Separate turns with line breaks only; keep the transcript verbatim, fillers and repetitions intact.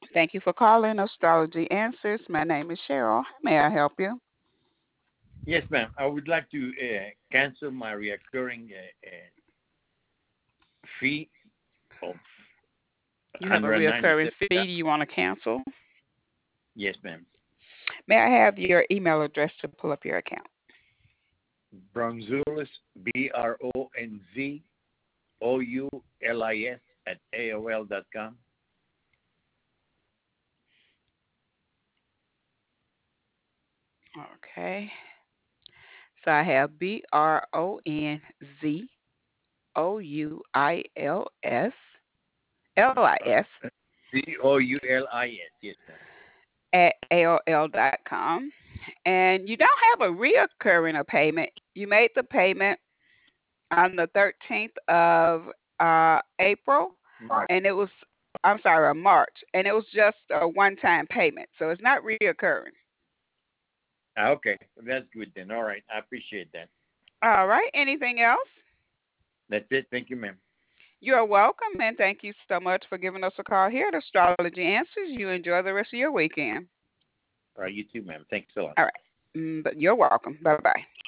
Thank you for calling Astrology Answers. My name is Cheryl. How may I help you?
Yes, ma'am. I would like to uh, cancel my recurring uh, uh, fee of
You have a reoccurring
one hundred ninety-seven.
fee you want to cancel?
Yes, ma'am.
May I have your email address to pull up your account?
Bronzulis, B R O N Z O U L I S at A O L dot com.
Okay. So I have B R O N Z O U I L S L I S
Z O U L I S. Yes, ma'am.
at A O L dot com. And you don't have a reoccurring of payment. You made the payment on the thirteenth of uh, April,
Mark.
and it was, I'm sorry, of March, and it was just a one time payment. So it's not reoccurring.
Ah, okay, that's good then. All right, I appreciate that.
All right. Anything else?
That's it. Thank you, ma'am.
You're welcome, and thank you so much for giving us a call here at Astrology Answers. You enjoy the rest of your weekend.
All right, you too, ma'am. Thanks a lot.
All right. Mm, but you're welcome. Bye bye.